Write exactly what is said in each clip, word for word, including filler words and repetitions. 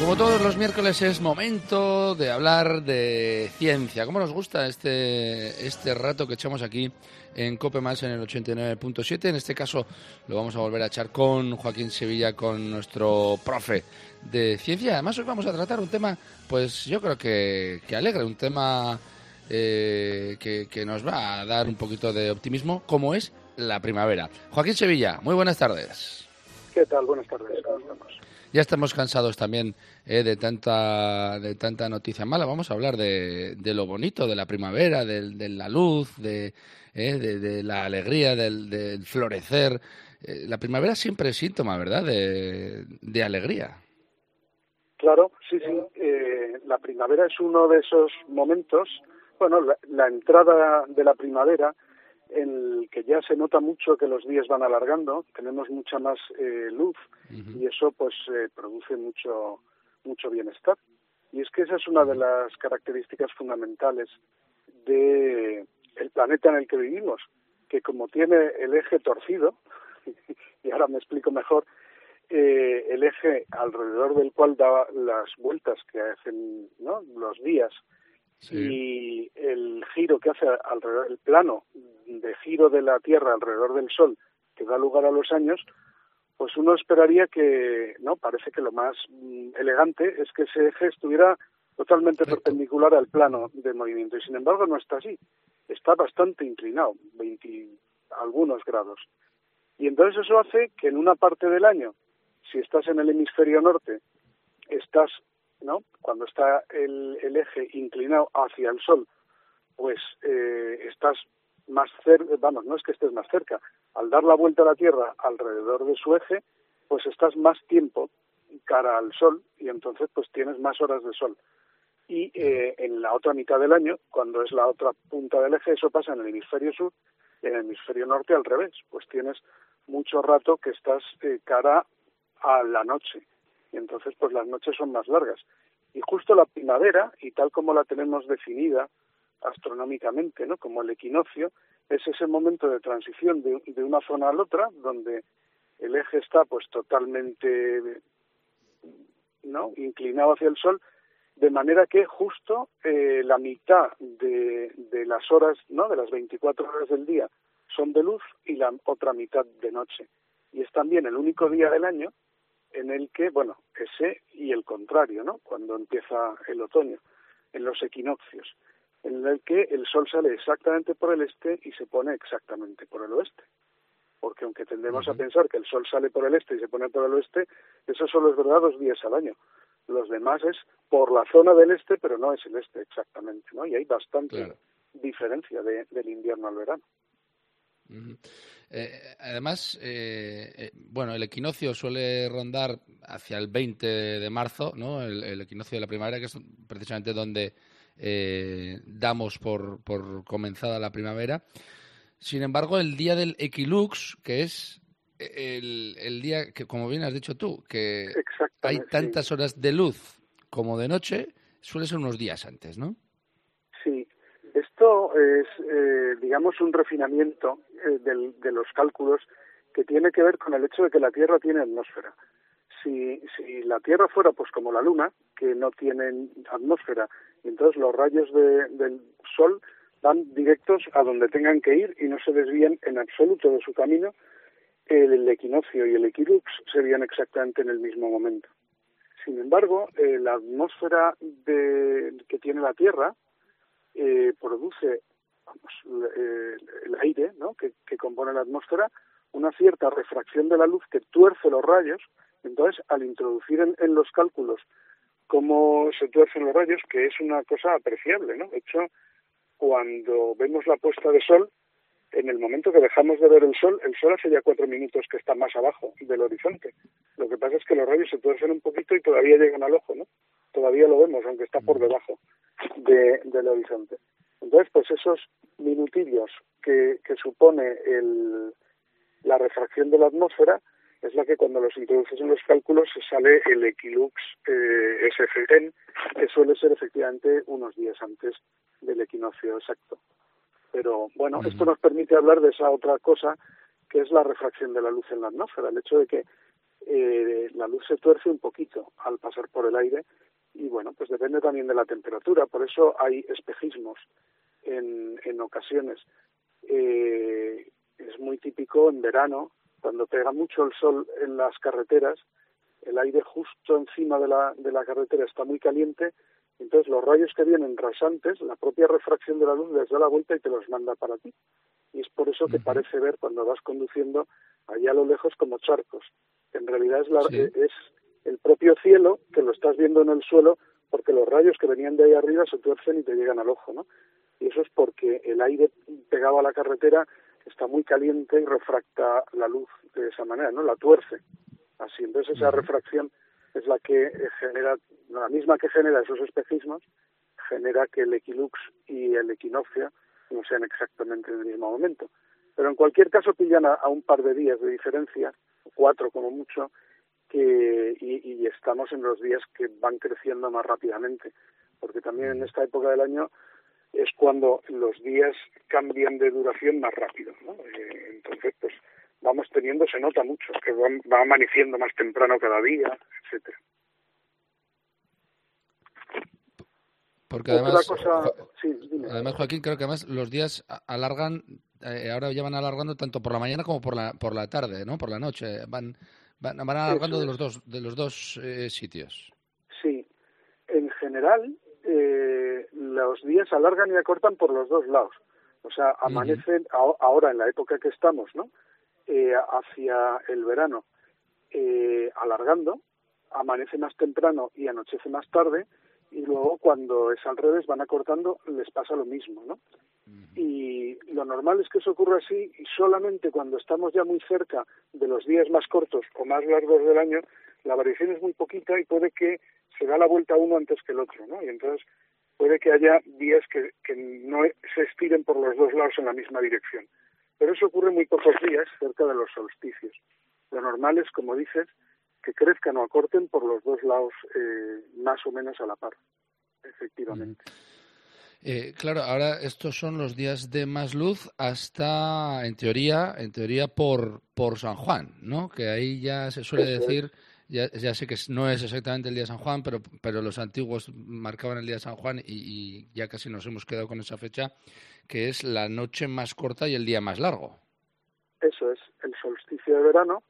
Como todos los miércoles es momento de hablar de ciencia. ¿Cómo nos gusta este, este rato que echamos aquí en COPE Más en el ochenta y nueve punto siete? En este caso lo vamos a volver a echar con Joaquín Sevilla, con nuestro profe de ciencia. Además hoy vamos a tratar un tema, pues yo creo que, que alegre, un tema eh, que, que nos va a dar un poquito de optimismo, como es la primavera. Joaquín Sevilla, muy buenas tardes. ¿Qué tal? Buenas tardes, ¿cómo estamos? Ya estamos cansados también eh, de tanta de tanta noticia mala. Vamos a hablar de, de lo bonito de la primavera, de, de la luz, de, eh, de, de la alegría, del, del florecer. Eh, la primavera siempre es síntoma, ¿verdad?, de, de alegría. Claro, sí, sí. Eh, la primavera es uno de esos momentos, bueno, la, la entrada de la primavera, en el que ya se nota mucho que los días van alargando, tenemos mucha más eh, luz uh-huh. y eso pues eh, produce mucho mucho bienestar. Y es que esa es una de las características fundamentales de el planeta en el que vivimos, que como tiene el eje torcido, y ahora me explico mejor, eh, el eje alrededor del cual da las vueltas que hacen, ¿no?, los días, sí. Y el giro que hace alrededor, el plano de giro de la Tierra alrededor del Sol, que da lugar a los años, pues uno esperaría que, no, parece que lo más mm, elegante es que ese eje estuviera totalmente Recto. perpendicular al plano de movimiento, y sin embargo no está así, está bastante inclinado, veinte algunos grados. Y entonces eso hace que en una parte del año, si estás en el hemisferio norte, estás, ¿no?, cuando está el, el eje inclinado hacia el Sol, pues eh, estás más cerca, vamos, no es que estés más cerca, al dar la vuelta a la Tierra alrededor de su eje, pues estás más tiempo cara al Sol y entonces pues tienes más horas de Sol. Y eh, en la otra mitad del año, cuando es la otra punta del eje, eso pasa en el hemisferio sur, y en el hemisferio norte al revés, pues tienes mucho rato que estás eh, cara a la noche. Y entonces pues las noches son más largas. Y justo la primavera, y tal como la tenemos definida astronómicamente, ¿no?, como el equinoccio, es ese momento de transición de, de una zona a la otra, donde el eje está pues totalmente, ¿no?, inclinado hacia el Sol, de manera que justo eh, la mitad de, de las horas, ¿no?, de las veinticuatro horas del día son de luz y la otra mitad de noche. Y es también el único día del año en el que, bueno, ese y el contrario, ¿no?, cuando empieza el otoño, en los equinoccios, en el que el Sol sale exactamente por el este y se pone exactamente por el oeste. Porque aunque tendemos uh-huh. a pensar que el Sol sale por el este y se pone por el oeste, eso solo es verdad dos días al año. Los demás es por la zona del este, pero no es el este exactamente, ¿no? Y hay bastante claro. diferencia de, del invierno al verano. Uh-huh. Eh, además, eh, eh, bueno, el equinoccio suele rondar hacia el veinte de marzo, ¿no? El, el equinoccio de la primavera, que es precisamente donde eh, damos por, por comenzada la primavera. Sin embargo, el día del equilux, que es el, el día que, como bien has dicho tú, que hay tantas sí. horas de luz como de noche, suele ser unos días antes, ¿no? Sí. Esto es, eh, digamos, un refinamiento eh, del, de los cálculos que tiene que ver con el hecho de que la Tierra tiene atmósfera. Si, si la Tierra fuera pues como la Luna, que no tiene atmósfera, y entonces los rayos de, del Sol van directos a donde tengan que ir y no se desvían en absoluto de su camino, el, el equinoccio y el equilux serían exactamente en el mismo momento. Sin embargo, eh, la atmósfera de, que tiene la Tierra Eh, produce, vamos, eh, el aire, ¿no?, que, que compone la atmósfera, una cierta refracción de la luz que tuerce los rayos. Entonces, al introducir en, en los cálculos cómo se tuercen los rayos, que es una cosa apreciable, ¿no? De hecho, cuando vemos la puesta de sol, en el momento que dejamos de ver el sol, el sol hace ya cuatro minutos que está más abajo del horizonte. Lo que pasa es que los rayos se tuercen un poquito y todavía llegan al ojo, ¿no? Todavía lo vemos, aunque está por debajo de, del horizonte. Entonces, pues esos minutillos que, que supone el, la refracción de la atmósfera es la que cuando los introduces en los cálculos sale el equilux eh, S F N, que suele ser efectivamente unos días antes del equinoccio exacto. Pero bueno, uh-huh. esto nos permite hablar de esa otra cosa que es la refracción de la luz en la atmósfera, el hecho de que eh, la luz se tuerce un poquito al pasar por el aire y bueno, pues depende también de la temperatura, por eso hay espejismos en, en ocasiones. Eh, es muy típico en verano, cuando pega mucho el sol en las carreteras, el aire justo encima de la, de la carretera está muy caliente, entonces los rayos que vienen rasantes, la propia refracción de la luz les da la vuelta y te los manda para ti. Y es por eso que uh-huh. parece ver cuando vas conduciendo allá a lo lejos como charcos. En realidad es, la, sí. es el propio cielo que lo estás viendo en el suelo porque los rayos que venían de ahí arriba se tuercen y te llegan al ojo, ¿no? Y eso es porque el aire pegado a la carretera está muy caliente y refracta la luz de esa manera, ¿no? La tuerce. Así, entonces esa uh-huh. refracción es la que genera, la misma que genera esos espejismos, genera que el equilux y el equinoccio no sean exactamente en el mismo momento. Pero en cualquier caso pillan a, a un par de días de diferencia, cuatro como mucho, que y, y estamos en los días que van creciendo más rápidamente, porque también en esta época del año es cuando los días cambian de duración más rápido, ¿no? Eh, entonces, pues vamos teniendo, se nota mucho, que va, va amaneciendo más temprano cada día, etcétera. Porque además, Otra cosa, sí, dime. además, Joaquín, creo que además los días alargan, eh, ahora ya van alargando tanto por la mañana como por la por la tarde, ¿no? Por la noche, van van, van alargando de los dos de los dos eh, sitios. Sí, en general eh, los días alargan y acortan por los dos lados. O sea, amanecen uh-huh. a, ahora en la época que estamos, ¿no? Eh, hacia el verano, eh, alargando, amanece más temprano y anochece más tarde. Y luego cuando es al revés, van acortando, les pasa lo mismo, ¿no? Uh-huh. Y lo normal es que eso ocurra así y solamente cuando estamos ya muy cerca de los días más cortos o más largos del año, la variación es muy poquita y puede que se da la vuelta uno antes que el otro, ¿no? Y entonces puede que haya días que, que no se estiren por los dos lados en la misma dirección. Pero eso ocurre muy pocos días cerca de los solsticios. Lo normal es, como dices, que crezcan o acorten por los dos lados eh, más o menos a la par, efectivamente. Eh, claro, ahora estos son los días de más luz hasta, en teoría, en teoría por por San Juan, ¿no? Que ahí ya se suele Eso decir, ya, ya sé que no es exactamente el día de San Juan, pero pero los antiguos marcaban el día de San Juan y, y ya casi nos hemos quedado con esa fecha, que es la noche más corta y el día más largo. Eso es, el solsticio de verano,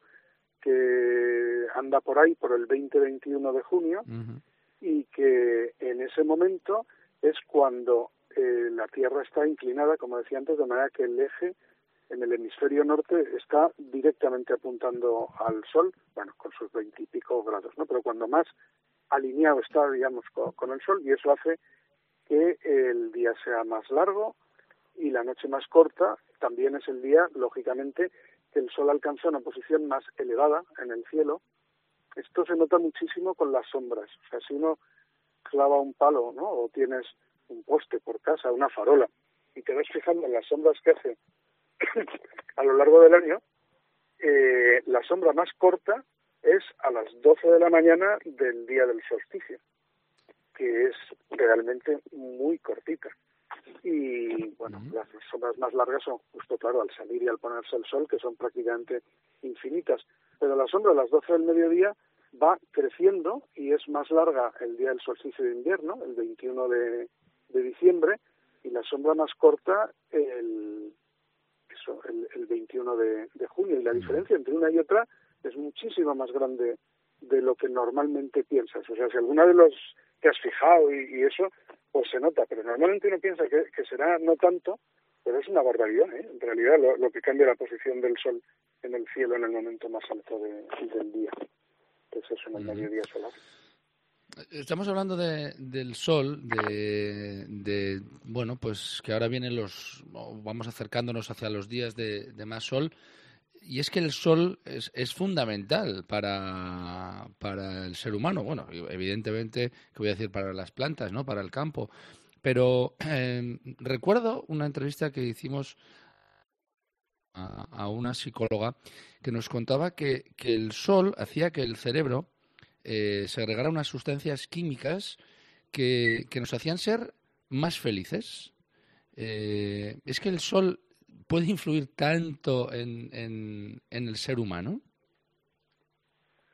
que anda por ahí por el veinte veintiuno de junio uh-huh. y que en ese momento es cuando eh, la Tierra está inclinada, como decía antes, de manera que el eje en el hemisferio norte está directamente apuntando al Sol, bueno, con sus veintipico grados, ¿no? Pero cuando más alineado está, digamos, con, con el Sol, y eso hace que el día sea más largo y la noche más corta. También es el día, lógicamente, que el Sol alcanza una posición más elevada en el cielo. Esto se nota muchísimo con las sombras. O sea, si uno clava un palo, ¿no? O tienes un poste por casa, una farola, y te vas fijando en las sombras que hace a lo largo del año, eh, la sombra más corta es a las doce de la mañana del día del solsticio, que es realmente muy cortita. Y, bueno, uh-huh. las sombras más largas son justo, claro, al salir y al ponerse el sol, que son prácticamente infinitas. Pero la sombra a las doce del mediodía va creciendo y es más larga el día del solsticio de invierno, el veintiuno de, de diciembre, y la sombra más corta el, eso, el, el veintiuno de, de junio. Y la diferencia entre una y otra es muchísimo más grande de lo que normalmente piensas. O sea, si alguna de los te has fijado y, y eso, pues se nota. Pero normalmente uno piensa que, que será no tanto, pero es una barbaridad, ¿eh? En realidad, lo, lo que cambia la posición del sol en el cielo en el momento más alto de, del día. Pues eso, en el uh-huh. mediodía solar. Estamos hablando de, del sol, de, de, bueno, pues que ahora vienen los, vamos acercándonos hacia los días de, de más sol, y es que el sol es, es fundamental para, para el ser humano, bueno, evidentemente, que voy a decir, para las plantas, ¿no? Para el campo, pero eh, recuerdo una entrevista que hicimos a, a una psicóloga que nos contaba que, que el sol hacía que el cerebro Eh, segregar unas sustancias químicas que, que nos hacían ser más felices. Eh, ¿Es que el sol puede influir tanto en, en, en el ser humano?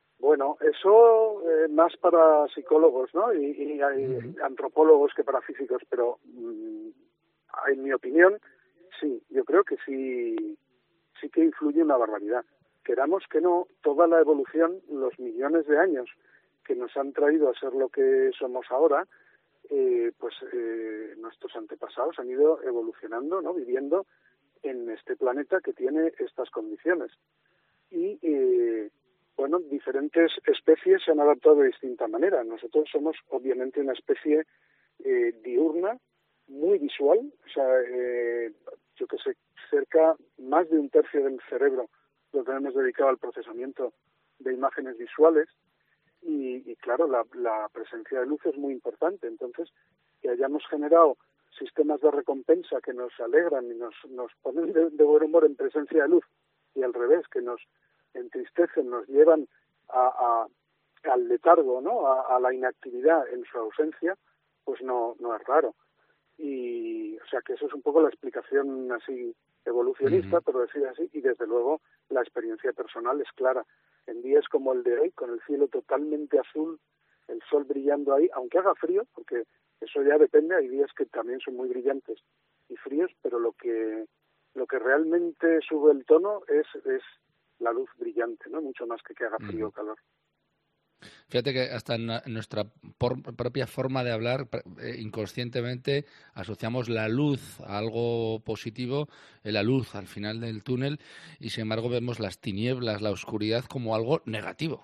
Bueno, eso eh, más para psicólogos, ¿no? Y, y hay uh-huh. antropólogos que para físicos, pero mm, en mi opinión, sí, yo creo que sí, sí que influye una barbaridad. Queramos que no, toda la evolución, los millones de años que nos han traído a ser lo que somos ahora, eh, pues eh, nuestros antepasados han ido evolucionando, ¿no? Viviendo en este planeta que tiene estas condiciones. Y eh, bueno, diferentes especies se han adaptado de distinta manera. Nosotros somos obviamente una especie eh, diurna, muy visual, o sea, eh, yo que sé, cerca más de un tercio del cerebro lo tenemos dedicado al procesamiento de imágenes visuales y, y claro, la, la presencia de luz es muy importante. Entonces, que hayamos generado sistemas de recompensa que nos alegran y nos, nos ponen de, de buen humor en presencia de luz y al revés, que nos entristecen, nos llevan a, a, al letargo, ¿no? A, a la inactividad en su ausencia, pues no, no es raro. Y, o sea, que eso es un poco la explicación así evolucionista, uh-huh. por decir así, y desde luego la experiencia personal es clara. En días como el de hoy, con el cielo totalmente azul, el sol brillando ahí, aunque haga frío, porque eso ya depende, hay días que también son muy brillantes y fríos, pero lo que lo que realmente sube el tono es, es la luz brillante, ¿no? Mucho más que que haga frío o calor. Fíjate que hasta en nuestra por, propia forma de hablar, eh, inconscientemente asociamos la luz a algo positivo, eh, la luz al final del túnel, y sin embargo vemos las tinieblas, la oscuridad como algo negativo.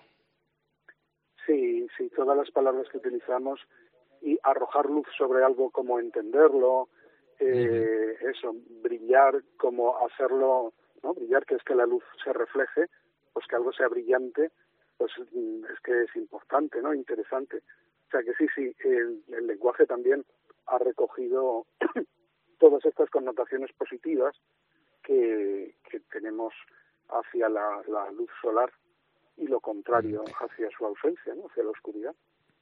Sí, sí, todas las palabras que utilizamos y arrojar luz sobre algo como entenderlo, eh, uh-huh. eso, brillar como hacerlo, ¿no? Brillar, que es que la luz se refleje, pues que algo sea brillante, pues es que es importante, ¿no? Interesante. O sea que sí, sí, el, el lenguaje también ha recogido todas estas connotaciones positivas que, que tenemos hacia la, la luz solar y lo contrario hacia su ausencia, ¿no? Hacia la oscuridad.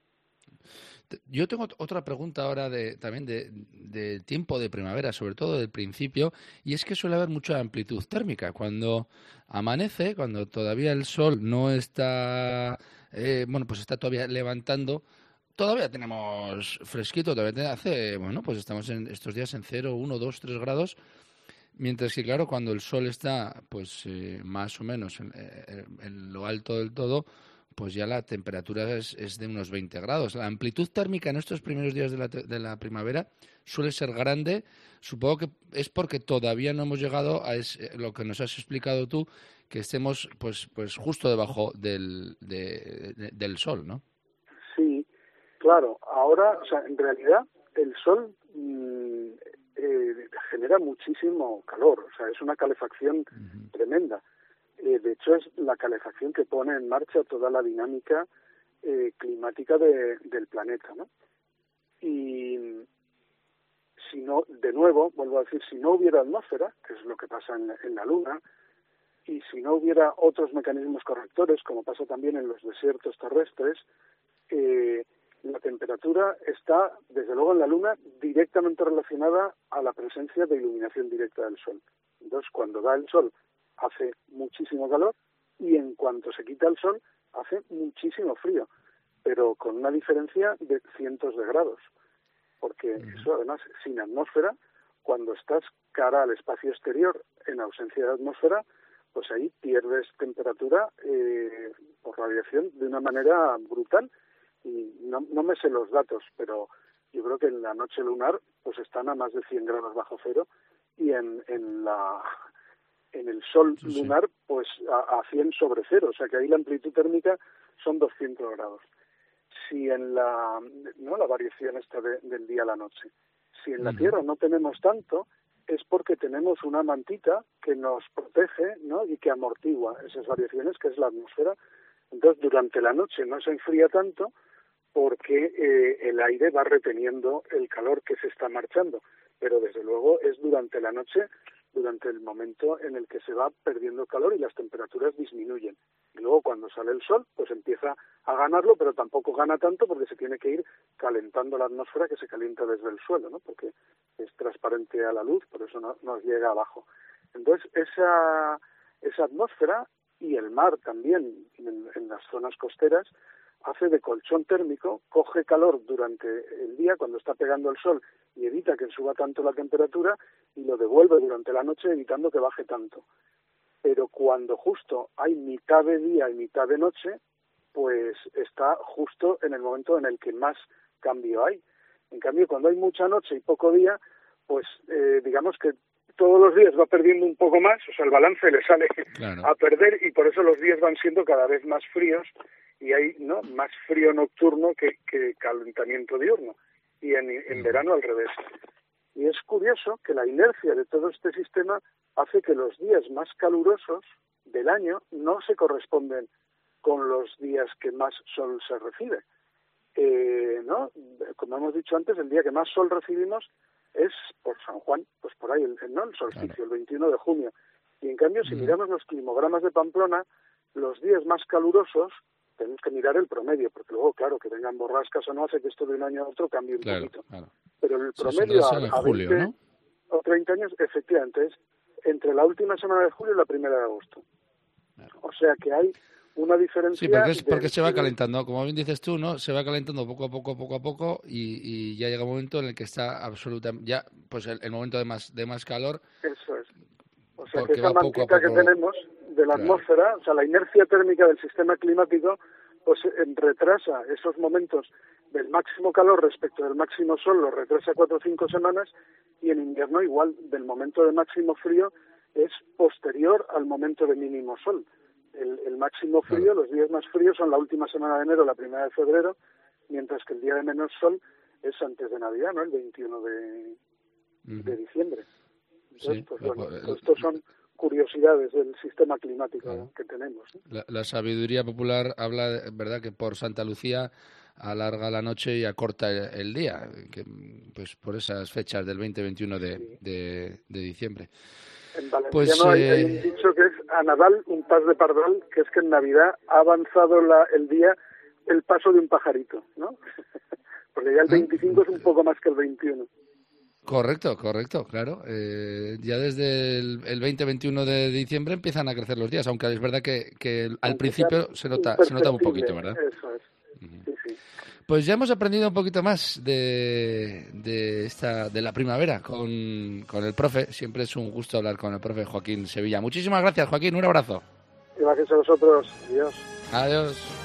Yo tengo otra pregunta ahora de, también de, de tiempo de primavera, sobre todo del principio, y es que suele haber mucha amplitud térmica. Cuando amanece, cuando todavía el sol no está, eh, bueno, pues está todavía levantando, todavía tenemos fresquito, todavía hace, bueno, pues estamos en estos días en cero, uno, dos, tres grados, mientras que, claro, cuando el sol está, pues, eh, más o menos en, en, en lo alto del todo, pues ya la temperatura es, es de unos veinte grados. La amplitud térmica en estos primeros días de la, de la primavera suele ser grande. Supongo que es porque todavía no hemos llegado a ese, lo que nos has explicado tú, que estemos pues pues justo debajo del, de, de, del sol, ¿no? Sí, claro. Ahora, o sea, en realidad el sol mmm, eh, genera muchísimo calor. O sea, es una calefacción uh-huh. tremenda. Eh, de hecho, es la calefacción que pone en marcha toda la dinámica eh, climática de, del planeta, ¿no? Y si no, de nuevo, vuelvo a decir, si no hubiera atmósfera, que es lo que pasa en, en la Luna, y si no hubiera otros mecanismos correctores, como pasa también en los desiertos terrestres, eh, la temperatura está, desde luego en la Luna, directamente relacionada a la presencia de iluminación directa del Sol. Entonces, cuando da el Sol, hace muchísimo calor y en cuanto se quita el sol hace muchísimo frío, pero con una diferencia de cientos de grados, porque uh-huh. eso además sin atmósfera, cuando estás cara al espacio exterior en ausencia de atmósfera, pues ahí pierdes temperatura eh, por radiación de una manera brutal y no, no me sé los datos, pero yo creo que en la noche lunar pues están a más de cien grados bajo cero y en, en la en el sol sí, lunar pues a, a cien sobre cero, o sea que ahí la amplitud térmica son doscientos grados. Si en la no la variación esta de, del día a la noche, si en la uh-huh. Tierra no tenemos tanto, es porque tenemos una mantita que nos protege, ¿no? Y que amortigua esas variaciones, que es la atmósfera. Entonces durante la noche no se enfría tanto porque eh, el aire va reteniendo el calor que se está marchando, pero desde luego es durante la noche, durante el momento en el que se va perdiendo calor y las temperaturas disminuyen. Y luego cuando sale el sol, pues empieza a ganarlo, pero tampoco gana tanto porque se tiene que ir calentando la atmósfera, que se calienta desde el suelo, ¿no? Porque es transparente a la luz, por eso no nos llega abajo. Entonces esa esa atmósfera y el mar también, en, en las zonas costeras, hace de colchón térmico, coge calor durante el día cuando está pegando el sol y evita que suba tanto la temperatura y lo devuelve durante la noche evitando que baje tanto. Pero cuando justo hay mitad de día y mitad de noche, pues está justo en el momento en el que más cambio hay. En cambio, cuando hay mucha noche y poco día, pues eh, digamos que todos los días va perdiendo un poco más, o sea, el balance le sale claro. a perder y por eso los días van siendo cada vez más fríos y hay no más frío nocturno que, que calentamiento diurno y en, en verano al revés. Y es curioso que la inercia de todo este sistema hace que los días más calurosos del año no se corresponden con los días que más sol se recibe. Eh, ¿no? Como hemos dicho antes, el día que más sol recibimos es por San Juan, pues por ahí, el, ¿no? el solsticio, claro. el veintiuno de junio. Y en cambio, si mm. miramos los climogramas de Pamplona, los días más calurosos tenemos que mirar el promedio, porque luego, claro, que vengan borrascas o no hace que esto de un año a otro cambie un claro, poquito. Claro. Pero el promedio eso, eso a, en julio, a veinte ¿no? o treinta años, efectivamente, es entre la última semana de julio y la primera de agosto. Claro. O sea que hay una diferencia... Sí, porque, es, porque de, se va de... calentando, como bien dices tú, ¿no? Se va calentando poco a poco, poco a poco y, y ya llega un momento en el que está absolutamente... Ya, pues el, el momento de más de más calor... Eso es. O sea que esa mantita que tenemos de la claro. atmósfera, o sea, la inercia térmica del sistema climático, pues retrasa esos momentos del máximo calor respecto del máximo sol, lo retrasa cuatro o cinco semanas, y en invierno igual, del momento de máximo frío es posterior al momento de mínimo sol. El, el máximo frío, los días más fríos son la última semana de enero, la primera de febrero, mientras que el día de menos sol es antes de Navidad, ¿no? El veintiuno de, uh-huh. de diciembre. Entonces, sí, pues bueno, pues estos son curiosidades del sistema climático claro. que tenemos, ¿no? La, la sabiduría popular habla, verdad, que por Santa Lucía alarga la noche y acorta el, el día, que pues por esas fechas del veinte veintiuno de, sí. de, de diciembre. En valenciano pues, hay, eh... hay un dicho que es a Nadal un pas de pardal, que es que en Navidad ha avanzado la, el día el paso de un pajarito, ¿no? Porque ya el veinticinco ¿Ah? es un poco más que el veintiuno. Correcto, correcto, claro. Eh, ya desde el, el veinte veintiuno de diciembre empiezan a crecer los días, aunque es verdad que, que al aunque principio se nota, se nota un poquito, ¿verdad? Eso es. Uh-huh. Sí, sí. Pues ya hemos aprendido un poquito más de, de esta de la primavera con, con el profe. Siempre es un gusto hablar con el profe Joaquín Sevilla. Muchísimas gracias, Joaquín. Un abrazo. Gracias a vosotros. Adiós. Adiós.